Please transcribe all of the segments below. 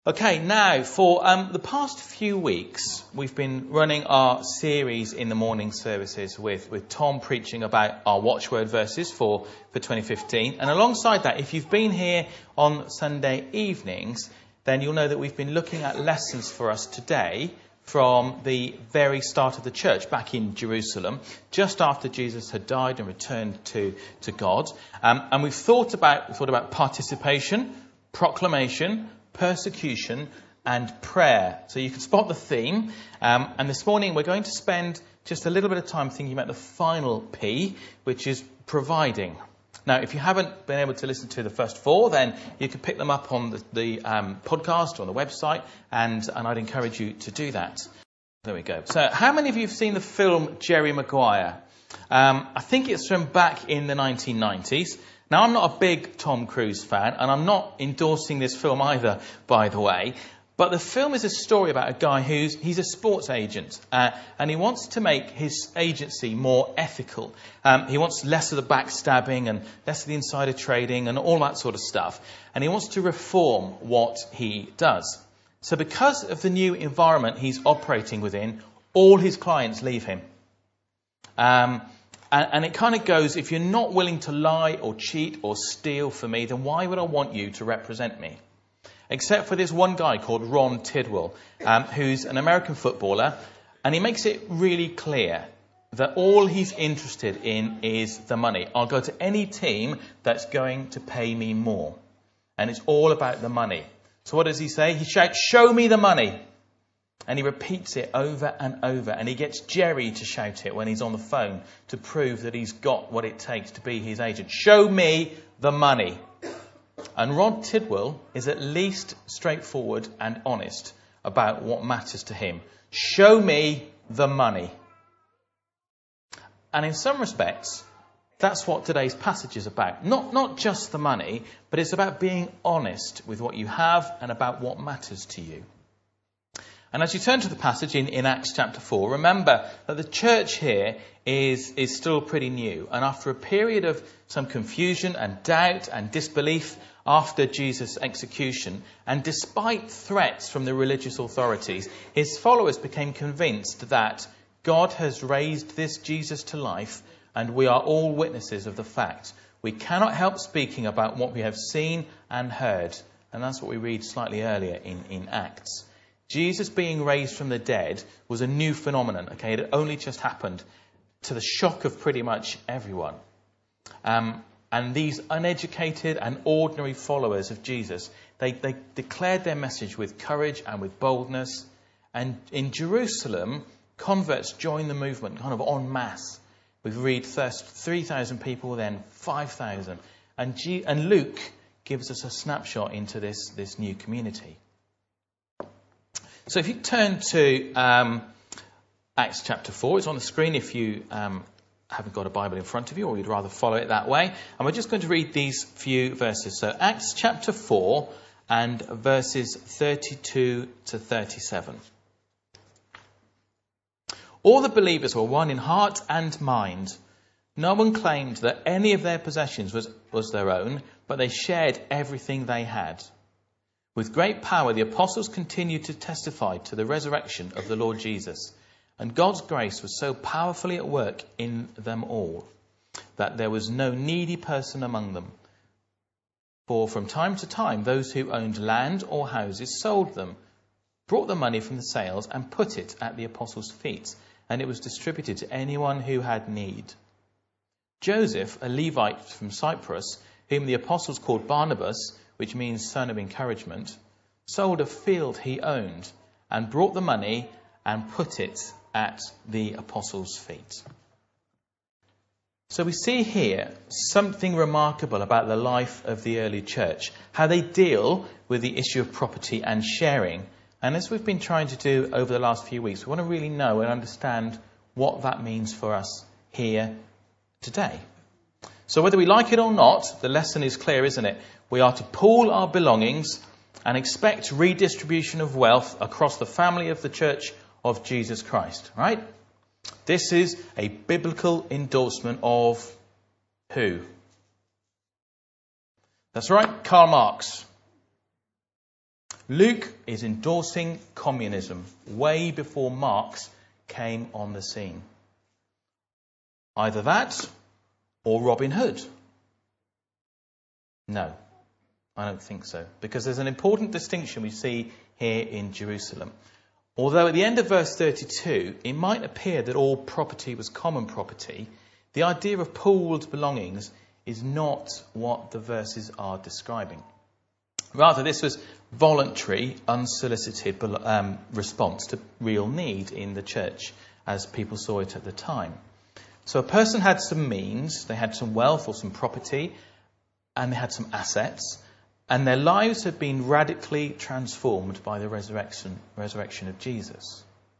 Okay, now for the past few weeks, we've been running our series in the morning services with Tom preaching about our watchword verses for 2015. And alongside that, if you've been here on Sunday evenings, then you'll know that we've been looking at lessons for us today from the very start of the church back in Jerusalem, just after Jesus had died and returned to God. And we've thought about participation, proclamation, persecution and prayer. So you can spot the theme. And this morning we're going to spend just a little bit of time thinking about the final P, which is providing. Now, if you haven't been able to listen to the first four, then you can pick them up on the podcast or on the website, and I'd encourage you to do that. There we go. So how many of you have seen the film Jerry Maguire? I think it's from back in the 1990s. Now, I'm not a big Tom Cruise fan, and I'm not endorsing this film either, by the way. But the film is a story about a guy he's a sports agent, and he wants to make his agency more ethical. He wants less of the backstabbing and less of the insider trading and all that sort of stuff. And he wants to reform what he does. So because of the new environment he's operating within, all his clients leave him. And it kind of goes, if you're not willing to lie or cheat or steal for me, then why would I want you to represent me? Except for this one guy called Ron Tidwell, who's an American footballer, and he makes it really clear that all he's interested in is the money. I'll go to any team that's going to pay me more. And it's all about the money. So what does he say? He shouts, "Show me the money." And he repeats it over and over. And he gets Jerry to shout it when he's on the phone to prove that he's got what it takes to be his agent. Show me the money. And Ron Tidwell is at least straightforward and honest about what matters to him. Show me the money. And in some respects, that's what today's passage is about. Not just the money, but it's about being honest with what you have and about what matters to you. And as you turn to the passage in Acts chapter 4, remember that the church here is still pretty new. And after a period of some confusion and doubt and disbelief after Jesus' execution, and despite threats from the religious authorities, his followers became convinced that God has raised this Jesus to life, and we are all witnesses of the fact. We cannot help speaking about what we have seen and heard. And that's what we read slightly earlier in Acts. Jesus being raised from the dead was a new phenomenon. Okay, it had only just happened, to the shock of pretty much everyone. And these uneducated and ordinary followers of Jesus, they declared their message with courage and with boldness. And in Jerusalem, converts joined the movement kind of en masse. We read first 3,000 people, then 5,000. And Luke gives us a snapshot into this new community. So if you turn to Acts chapter 4, it's on the screen if you haven't got a Bible in front of you, or you'd rather follow it that way. And we're just going to read these few verses. So Acts chapter 4 and verses 32 to 37. All the believers were one in heart and mind. No one claimed that any of their possessions was their own, but they shared everything they had. With great power, the apostles continued to testify to the resurrection of the Lord Jesus. And God's grace was so powerfully at work in them all that there was no needy person among them. For from time to time, those who owned land or houses sold them, brought the money from the sales and put it at the apostles' feet, and it was distributed to anyone who had need. Joseph, a Levite from Cyprus, whom the apostles called Barnabas, which means son of encouragement, sold a field he owned and brought the money and put it at the apostles' feet. So we see here something remarkable about the life of the early church, how they deal with the issue of property and sharing. And as we've been trying to do over the last few weeks, we want to really know and understand what that means for us here today. So whether we like it or not, the lesson is clear, isn't it? We are to pool our belongings and expect redistribution of wealth across the family of the Church of Jesus Christ, right? This is a biblical endorsement of who? That's right, Karl Marx. Luke is endorsing communism way before Marx came on the scene. Either that or Robin Hood. No, I don't think so. Because there's an important distinction we see here in Jerusalem. Although at the end of verse 32, it might appear that all property was common property, the idea of pooled belongings is not what the verses are describing. Rather, this was voluntary, unsolicited response to real need in the church, as people saw it at the time. So a person had some means, they had some wealth or some property, and they had some assets, and their lives had been radically transformed by the resurrection of Jesus.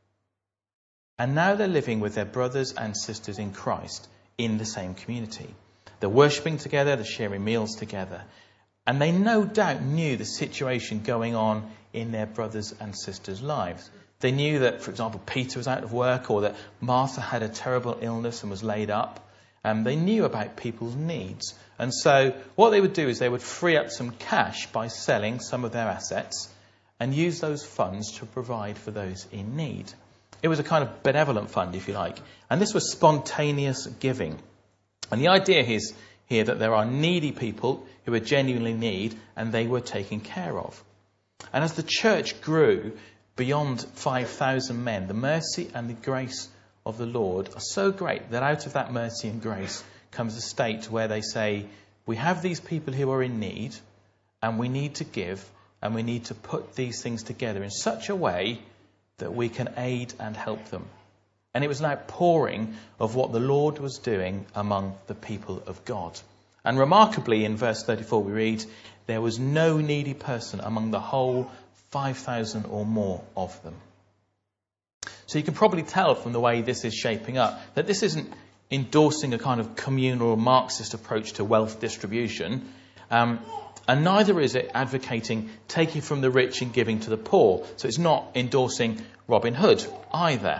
And now they're living with their brothers and sisters in Christ in the same community. They're worshipping together, they're sharing meals together. And they no doubt knew the situation going on in their brothers and sisters' lives. They knew that, for example, Peter was out of work, or that Martha had a terrible illness and was laid up. They knew about people's needs. And so what they would do is they would free up some cash by selling some of their assets and use those funds to provide for those in need. It was a kind of benevolent fund, if you like. And this was spontaneous giving. And the idea is here that there are needy people who are genuinely in need, and they were taken care of. And as the church grew beyond 5,000 men, the mercy and the grace of the Lord are so great that out of that mercy and grace comes a state where they say, we have these people who are in need, and we need to give, and we need to put these things together in such a way that we can aid and help them. And it was an outpouring of what the Lord was doing among the people of God. And remarkably, in verse 34 we read, there was no needy person among the whole 5,000 or more of them. So you can probably tell from the way this is shaping up that this isn't endorsing a kind of communal Marxist approach to wealth distribution, and neither is it advocating taking from the rich and giving to the poor. So it's not endorsing Robin Hood either.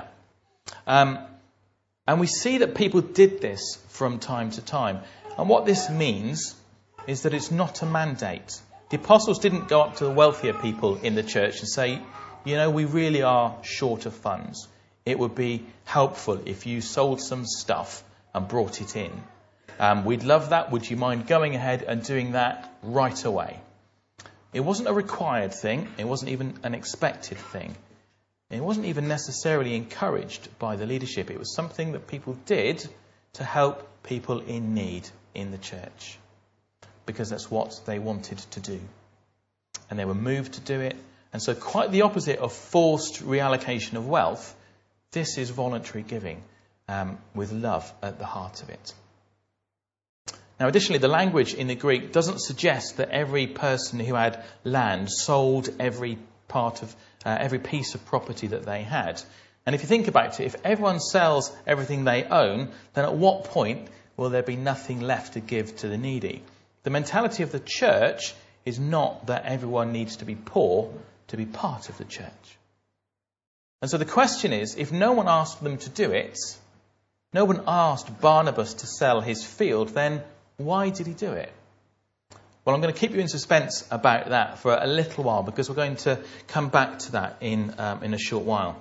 And we see that people did this from time to time. And what this means is that it's not a mandate. The apostles didn't go up to the wealthier people in the church and say, you know, we really are short of funds. It would be helpful if you sold some stuff and brought it in. We'd love that. Would you mind going ahead and doing that right away? It wasn't a required thing. It wasn't even an expected thing. It wasn't even necessarily encouraged by the leadership. It was something that people did to help people in need in the church, because that's what they wanted to do. And they were moved to do it. And so quite the opposite of forced reallocation of wealth, this is voluntary giving with love at the heart of it. Now, additionally, the language in the Greek doesn't suggest that every person who had land sold every piece of property that they had. And if you think about it, if everyone sells everything they own, then at what point will there be nothing left to give to the needy? The mentality of the church is not that everyone needs to be poor to be part of the church. And so the question is, if no one asked them to do it, no one asked Barnabas to sell his field, then why did he do it? Well, I'm going to keep you in suspense about that for a little while, because we're going to come back to that in a short while.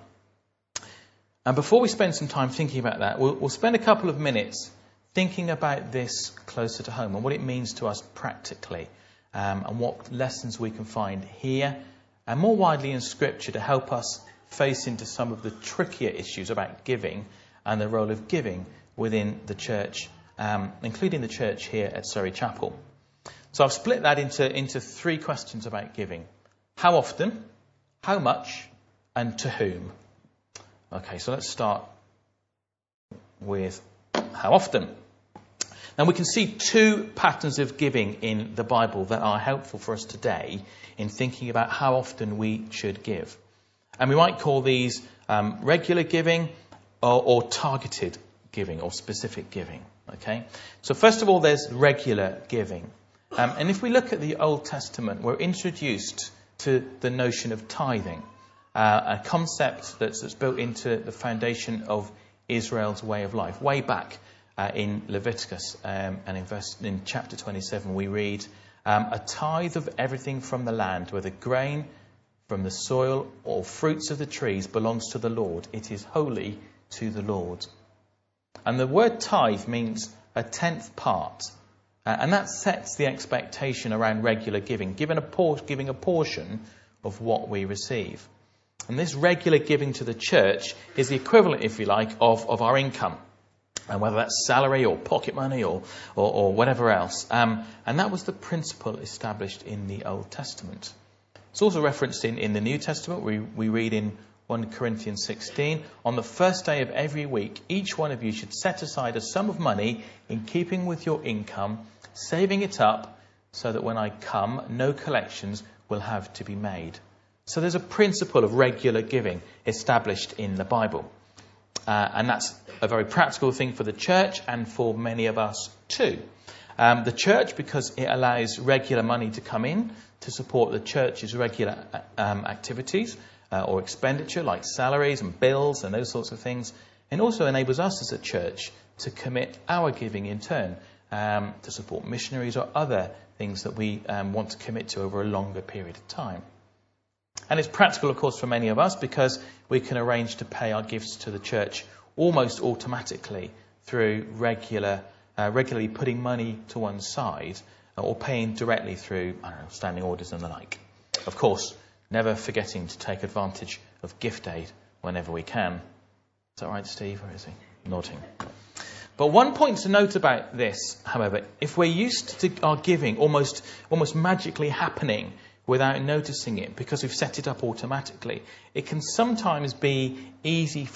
And before we spend some time thinking about that, we'll spend a couple of minutes thinking about this closer to home and what it means to us practically, and what lessons we can find here and more widely in Scripture to help us face into some of the trickier issues about giving and the role of giving within the church, including the church here at Surrey Chapel. So I've split that into three questions about giving. How often, how much, and to whom? Okay, so let's start with how often. Now, we can see two patterns of giving in the Bible that are helpful for us today in thinking about how often we should give. And we might call these regular giving or targeted giving or specific giving. Okay, so first of all, there's regular giving. And if we look at the Old Testament, we're introduced to the notion of tithing, a concept that's built into the foundation of Israel's way of life. Way back in Leviticus and in chapter 27, we read, a tithe of everything from the land, whether grain, from the soil or fruits of the trees belongs to the Lord. It is holy to the Lord. And the word tithe means a tenth part. And that sets the expectation around regular giving, giving a portion of what we receive. And this regular giving to the church is the equivalent, if you like, of our income. And whether that's salary or pocket money or whatever else. And that was the principle established in the Old Testament. It's also referenced in the New Testament. We read in 1 Corinthians 16, on the first day of every week, each one of you should set aside a sum of money in keeping with your income, saving it up so that when I come, no collections will have to be made. So there's a principle of regular giving established in the Bible. And that's a very practical thing for the church and for many of us too. The church, because it allows regular money to come in to support the church's regular activities or expenditure like salaries and bills and those sorts of things. And also enables us as a church to commit our giving in turn to support missionaries or other things that we want to commit to over a longer period of time. And it's practical, of course, for many of us because we can arrange to pay our gifts to the church almost automatically through regularly putting money to one side or paying directly through, standing orders and the like. Of course, never forgetting to take advantage of gift aid whenever we can. Is that right, Steve? Or is he nodding? But one point to note about this, however, if we're used to our giving almost magically happening without noticing it because we've set it up automatically, it can sometimes be easy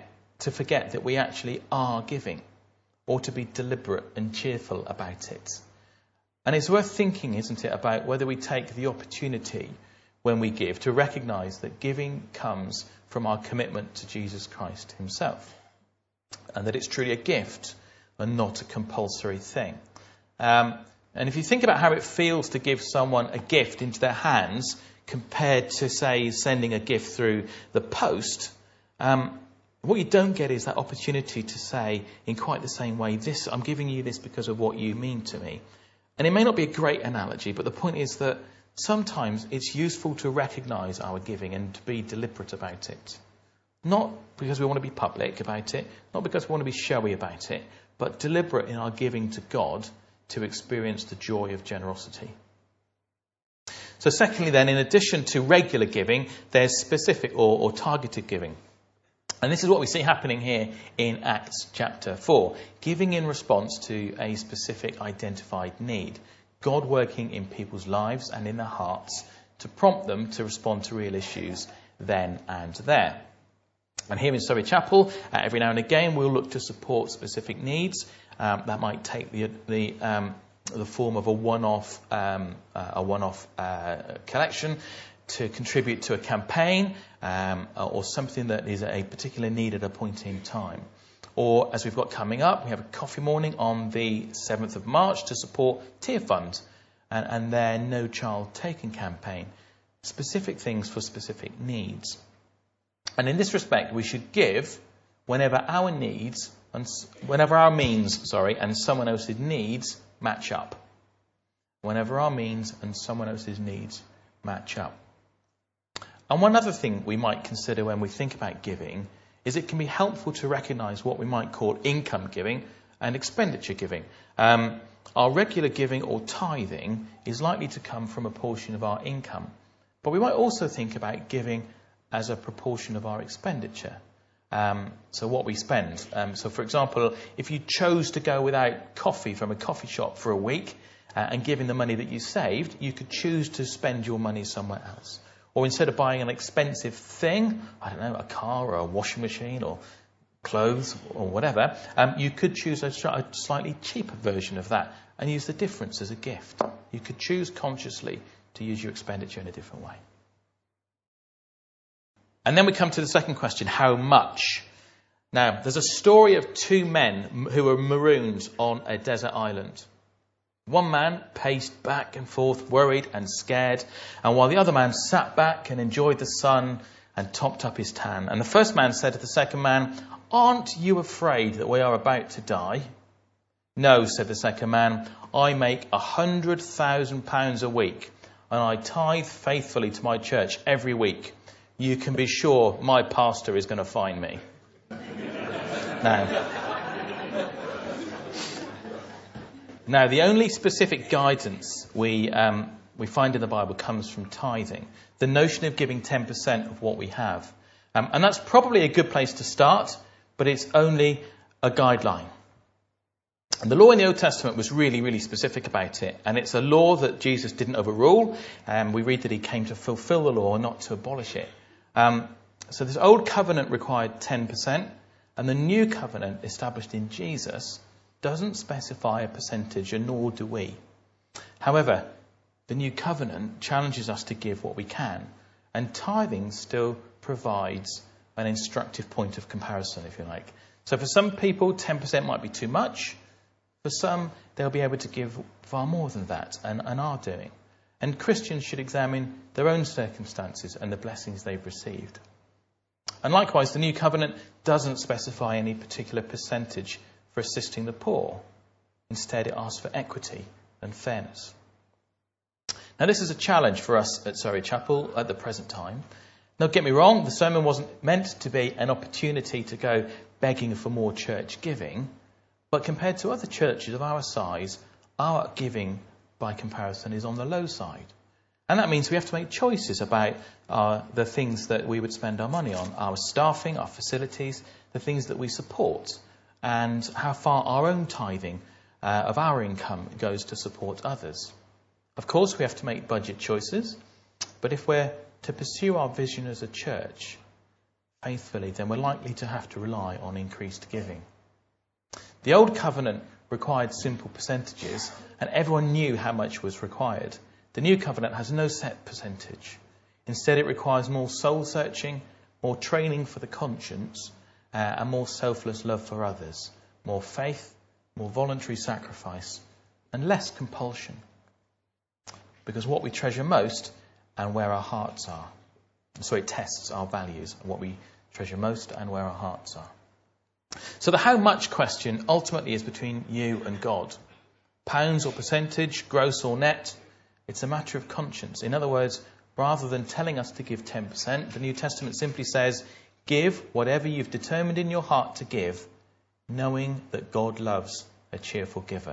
to forget that we actually are giving, or to be deliberate and cheerful about it. And it's worth thinking, isn't it, about whether we take the opportunity when we give to recognise that giving comes from our commitment to Jesus Christ himself, and that it's truly a gift and not a compulsory thing. And if you think about how it feels to give someone a gift into their hands compared to, say, sending a gift through the post, what you don't get is that opportunity to say in quite the same way, I'm giving you this because of what you mean to me. And it may not be a great analogy, but the point is that sometimes it's useful to recognise our giving and to be deliberate about it. Not because we want to be public about it, not because we want to be showy about it, but deliberate in our giving to God to experience the joy of generosity. So secondly then, in addition to regular giving, there's specific or targeted giving. And this is what we see happening here in Acts chapter 4. Giving in response to a specific identified need. God working in people's lives and in their hearts to prompt them to respond to real issues then and there. And here in Surrey Chapel, every now and again, we'll look to support specific needs. That might take the form of a one-off collection to contribute to a campaign or something that is a particular need at a point in time. Or, as we've got coming up, we have a coffee morning on the 7th of March to support Tear Fund and their No Child Taken campaign. Specific things for specific needs. And in this respect, we should give whenever our means and someone else's needs match up. Whenever our means and someone else's needs match up. And one other thing we might consider when we think about giving is it can be helpful to recognise what we might call income giving and expenditure giving. Our regular giving or tithing is likely to come from a portion of our income. But we might also think about giving as a proportion of our expenditure. So what we spend. So for example, if you chose to go without coffee from a coffee shop for a week and giving the money that you saved, you could choose to spend your money somewhere else. Or instead of buying an expensive thing, I don't know, a car or a washing machine or clothes or whatever, you could choose a slightly cheaper version of that and use the difference as a gift. You could choose consciously to use your expenditure in a different way. And then we come to the second question, how much? Now, there's a story of two men who were marooned on a desert island. One man paced back and forth, worried and scared, and while the other man sat back and enjoyed the sun and topped up his tan. And the first man said to the second man, "Aren't you afraid that we are about to die?" "No," said the second man, "I make £100,000 a week. and I tithe faithfully to my church every week, you can be sure my pastor is going to find me. Now, the only specific guidance we find in the Bible comes from tithing. The notion of giving 10% of what we have. And that's probably a good place to start, but it's only a guideline. And the law in the Old Testament was really, really specific about it. And it's a law that Jesus didn't overrule. We read that he came to fulfill the law, not to abolish it. So this old covenant required 10%. And the new covenant established in Jesus doesn't specify a percentage, and nor do we. However, the new covenant challenges us to give what we can. And tithing still provides an instructive point of comparison, if you like. So for some people, 10% might be too much. For some, they'll be able to give far more than that, and are doing. And Christians should examine their own circumstances and the blessings they've received. And likewise, the new covenant doesn't specify any particular percentage for assisting the poor. Instead, it asks for equity and fairness. Now, this is a challenge for us at Surrey Chapel at the present time. Don't get me wrong, the sermon wasn't meant to be an opportunity to go begging for more church giving. But compared to other churches of our size, our giving, by comparison, is on the low side. And that means we have to make choices about the things that we would spend our money on, our staffing, our facilities, the things that we support, and how far our own tithing of our income goes to support others. Of course, we have to make budget choices, but if we're to pursue our vision as a church faithfully, then we're likely to have to rely on increased giving. The old covenant required simple percentages, and everyone knew how much was required. The new covenant has no set percentage. Instead, it requires more soul-searching, more training for the conscience, and more selfless love for others, more faith, more voluntary sacrifice, and less compulsion. Because what we treasure most and where our hearts are. So it tests our values, what we treasure most and where our hearts are. So the how much question ultimately is between you and God. Pounds or percentage, gross or net, it's a matter of conscience. In other words, rather than telling us to give 10%, the New Testament simply says, give whatever you've determined in your heart to give, knowing that God loves a cheerful giver.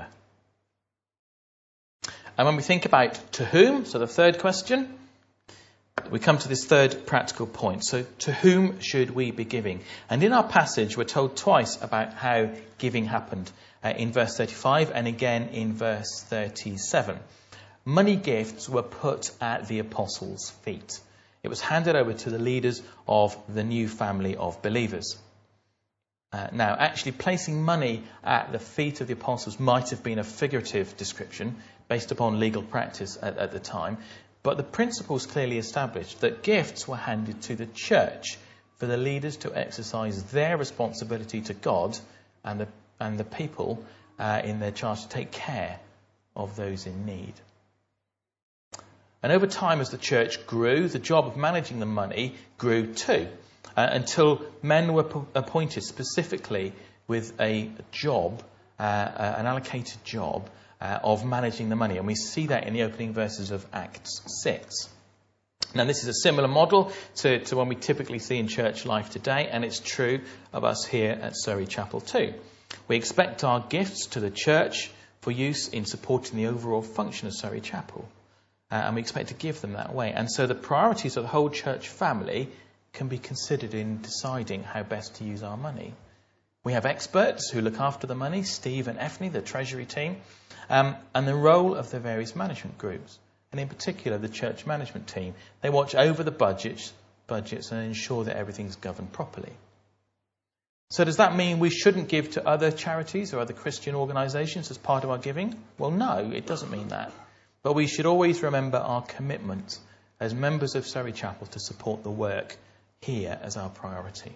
And when we think about to whom, so the third question, we come to this third practical point. So to whom should we be giving? And in our passage, we're told twice about how giving happened. In verse 35 and again in verse 37. Money gifts were put at the apostles' feet. It was handed over to the leaders of the new family of believers. Now, actually placing money at the feet of the apostles might have been a figurative description based upon legal practice at the time. But the principle is clearly established that gifts were handed to the church for the leaders to exercise their responsibility to God and the people in their charge to take care of those in need. And over time, as the church grew, the job of managing the money grew too, until men were appointed specifically with a job, an allocated job, of managing the money. And we see that in the opening verses of Acts 6. Now, this is a similar model to one we typically see in church life today, and it's true of us here at Surrey Chapel too. We expect our gifts to the church for use in supporting the overall function of Surrey Chapel. And we expect to give them that way. And so the priorities of the whole church family can be considered in deciding how best to use our money. We have experts who look after the money, Steve and Ethne, the treasury team, and the role of the various management groups, and in particular the church management team. They watch over the budgets and ensure that everything's governed properly. So does that mean we shouldn't give to other charities or other Christian organisations as part of our giving? Well, no, it doesn't mean that. But we should always remember our commitment as members of Surrey Chapel to support the work here as our priority.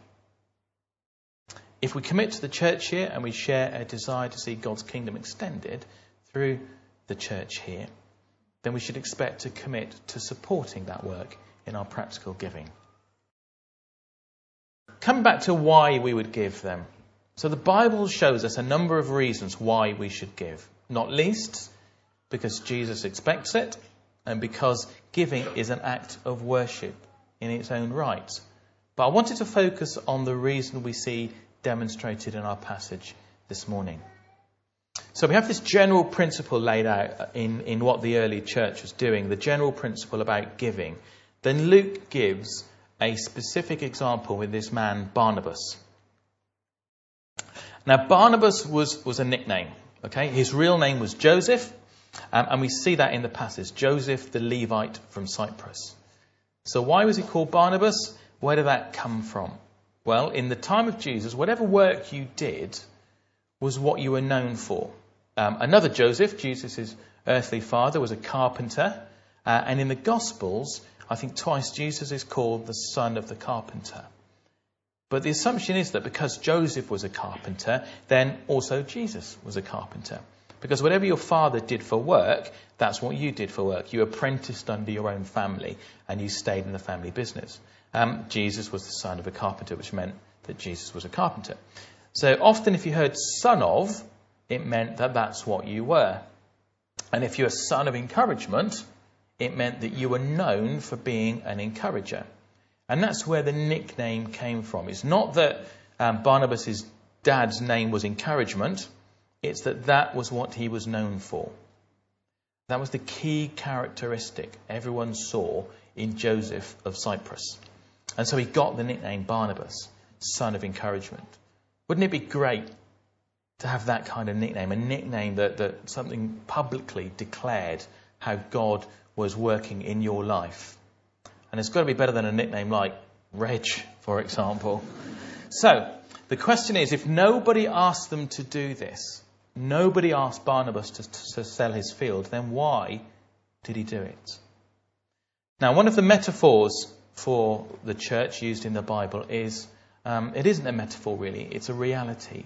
If we commit to the church here and we share a desire to see God's kingdom extended through the church here, then we should expect to commit to supporting that work in our practical giving. Coming back to why we would give them. So the Bible shows us a number of reasons why we should give. Not least because Jesus expects it, and because giving is an act of worship in its own right. But I wanted to focus on the reason we see demonstrated in our passage this morning. So we have this general principle laid out in what the early church was doing, the general principle about giving. Then Luke gives a specific example with this man Barnabas. Now Barnabas was a nickname. Okay, his real name was Joseph, and we see that in the passage, Joseph the Levite from Cyprus. So why was he called Barnabas? Where did that come from? Well, in the time of Jesus, whatever work you did was what you were known for. Another Joseph, Jesus' earthly father, was a carpenter, and in the Gospels, I think twice Jesus is called the son of the carpenter. But the assumption is that because Joseph was a carpenter, then also Jesus was a carpenter. Because whatever your father did for work, that's what you did for work. You apprenticed under your own family and you stayed in the family business. Jesus was the son of a carpenter, which meant that Jesus was a carpenter. So often if you heard son of, it meant that that's what you were. And if you're a son of encouragement, it meant that you were known for being an encourager. And that's where the nickname came from. It's not that Barnabas' dad's name was encouragement. It's that was what he was known for. That was the key characteristic everyone saw in Joseph of Cyprus. And so he got the nickname Barnabas, son of encouragement. Wouldn't it be great to have that kind of nickname? A nickname that something publicly declared how God was working in your life. And it's got to be better than a nickname like Reg, for example. So, the question is, if nobody asked them to do this, nobody asked Barnabas to sell his field, then why did he do it? Now, one of the metaphors for the church used in the Bible is, it isn't a metaphor really, it's a reality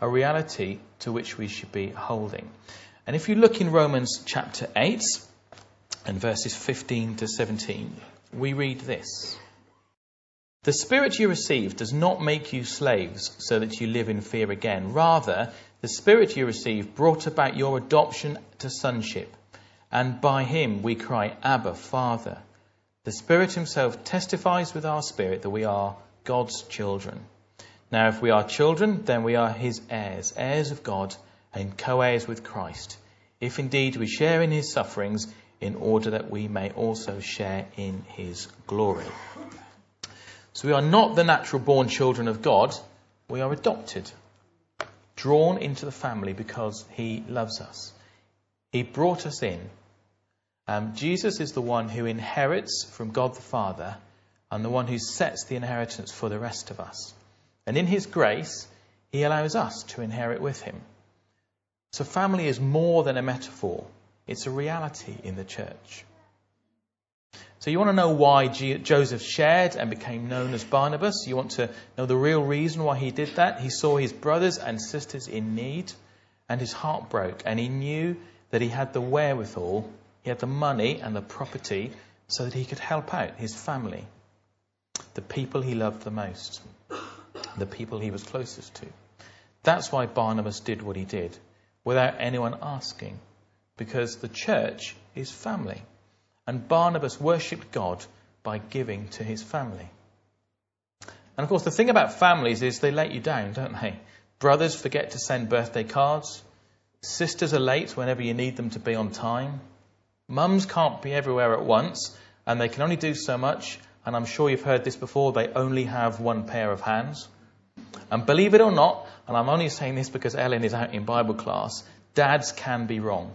to which we should be holding. And if you look in Romans chapter 8 and verses 15 to 17, we read this. The Spirit you received does not make you slaves so that you live in fear again. Rather, the Spirit you received brought about your adoption to sonship. And by him we cry, Abba, Father. The Spirit himself testifies with our spirit that we are God's children. Now, if we are children, then we are his heirs, heirs of God and co-heirs with Christ. If indeed we share in his sufferings, in order that we may also share in his glory. So we are not the natural born children of God. We are adopted, drawn into the family because he loves us. He brought us in. Jesus is the one who inherits from God the Father and the one who sets the inheritance for the rest of us. And in his grace, he allows us to inherit with him. So family is more than a metaphor. It's a reality in the church. So you want to know why Joseph shared and became known as Barnabas? You want to know the real reason why he did that? He saw his brothers and sisters in need and his heart broke. And he knew that he had the wherewithal, he had the money and the property so that he could help out his family, the people he loved the most, the people he was closest to. That's why Barnabas did what he did without anyone asking. Because the church is family. And Barnabas worshipped God by giving to his family. And of course, the thing about families is they let you down, don't they? Brothers forget to send birthday cards. Sisters are late whenever you need them to be on time. Mums can't be everywhere at once, and they can only do so much. And I'm sure you've heard this before, they only have one pair of hands. And believe it or not, and I'm only saying this because Ellen is out in Bible class, dads can be wrong.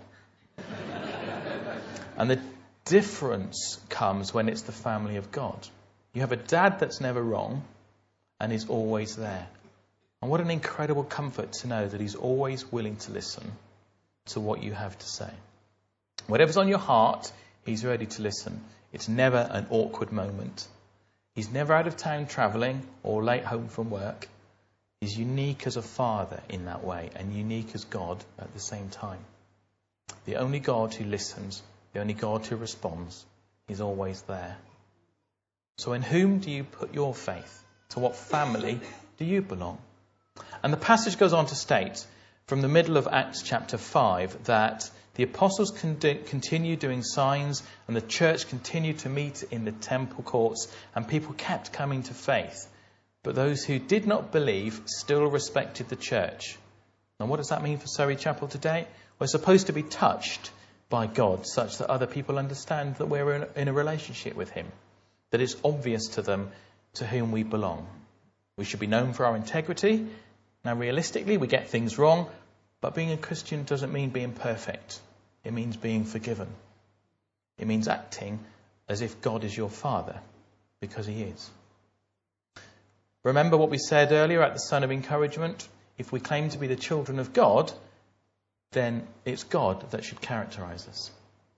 And the difference comes when it's the family of God. You have a dad that's never wrong and is always there. And what an incredible comfort to know that he's always willing to listen to what you have to say. Whatever's on your heart, he's ready to listen. It's never an awkward moment. He's never out of town travelling or late home from work. He's unique as a father in that way and unique as God at the same time. The only God who listens, the only God who responds, is always there. So in whom do you put your faith? To what family do you belong? And the passage goes on to state, from the middle of Acts chapter 5, that The apostles continued doing signs, and the church continued to meet in the temple courts, and people kept coming to faith. But those who did not believe still respected the church. Now, what does that mean for Surrey Chapel today? We're supposed to be touched by God such that other people understand that we're in a relationship with him, that it's obvious to them to whom we belong. We should be known for our integrity. Now, realistically, we get things wrong, but being a Christian doesn't mean being perfect. It means being forgiven. It means acting as if God is your Father, because he is. Remember what we said earlier at the Son of Encouragement? If we claim to be the children of God, then it's God that should characterise us.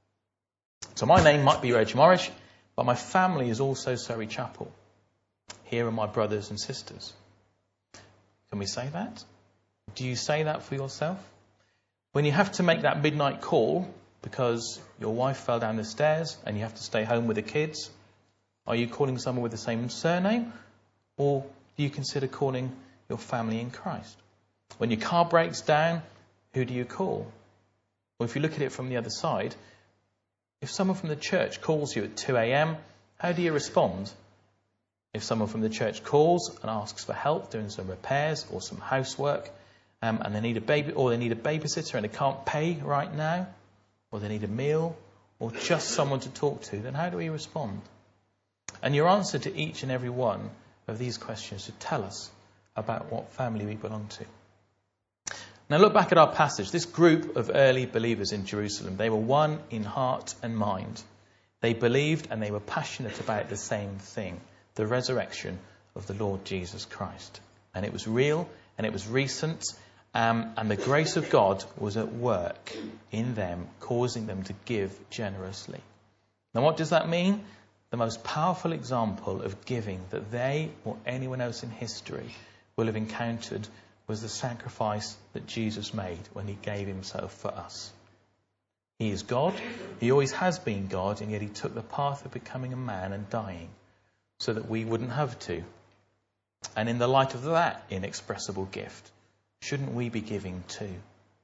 So my name might be Reg Morris, but my family is also Surrey Chapel. Here are my brothers and sisters. Can we say that? Do you say that for yourself? When you have to make that midnight call because your wife fell down the stairs and you have to stay home with the kids, are you calling someone with the same surname? Or do you consider calling your family in Christ? When your car breaks down, who do you call? Or if you look at it from the other side, if someone from the church calls you at 2 a.m, how do you respond? If someone from the church calls and asks for help doing some repairs or some housework, and they need a babysitter and they can't pay right now, or they need a meal, or just someone to talk to, then how do we respond? And your answer to each and every one of these questions should tell us about what family we belong to. Now look back at our passage. This group of early believers in Jerusalem, they were one in heart and mind. They believed and they were passionate about the same thing, the resurrection of the Lord Jesus Christ. And it was real and it was recent, and the grace of God was at work in them, causing them to give generously. Now what does that mean? The most powerful example of giving that they or anyone else in history will have encountered was the sacrifice that Jesus made when he gave himself for us. He is God, he always has been God, and yet he took the path of becoming a man and dying so that we wouldn't have to. And in the light of that inexpressible gift, shouldn't we be giving too?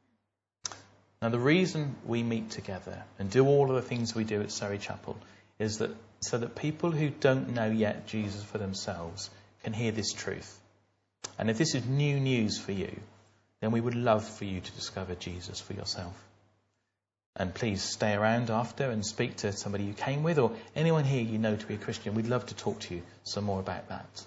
Now the reason we meet together and do all of the things we do at Surrey Chapel is that so that people who don't know yet Jesus for themselves can hear this truth. And if this is new news for you, then we would love for you to discover Jesus for yourself. And please stay around after and speak to somebody you came with or anyone here you know to be a Christian. We'd love to talk to you some more about that.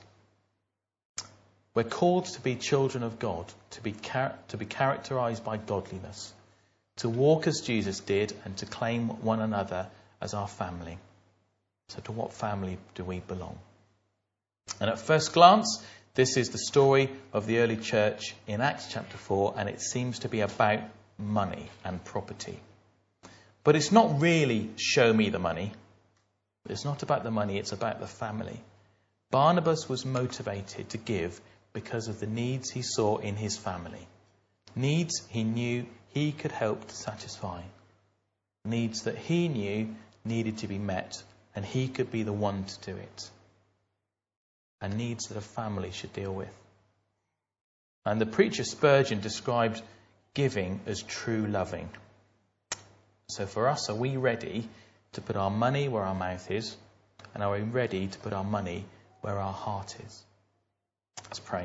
We're called to be children of God, to be characterised by godliness, to walk as Jesus did and to claim one another as our family. So to what family do we belong? And at first glance, this is the story of the early church in Acts chapter 4, and it seems to be about money and property. But it's not really show me the money. It's not about the money, it's about the family. Barnabas was motivated to give because of the needs he saw in his family. Needs he knew he could help to satisfy. Needs that he knew needed to be met, and he could be the one to do it. And needs that a family should deal with. And the preacher Spurgeon described giving as true loving. So for us, are we ready to put our money where our mouth is? And are we ready to put our money where our heart is? Let's pray.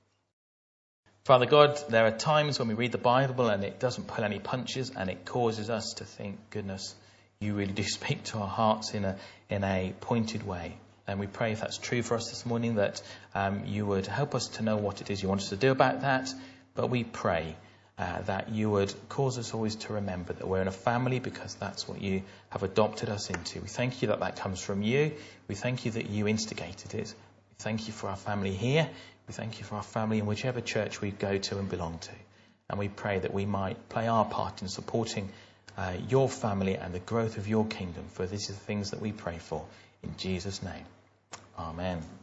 Father God, there are times when we read the Bible and it doesn't pull any punches and it causes us to think, goodness, you really do speak to our hearts in a pointed way. And we pray if that's true for us this morning, that you would help us to know what it is you want us to do about that. But we pray that you would cause us always to remember that we're in a family because that's what you have adopted us into. We thank you that that comes from you. We thank you that you instigated it. We thank you for our family here. We thank you for our family in whichever church we go to and belong to. And we pray that we might play our part in supporting your family and the growth of your kingdom. For these are the things that we pray for. In Jesus' name. Amen.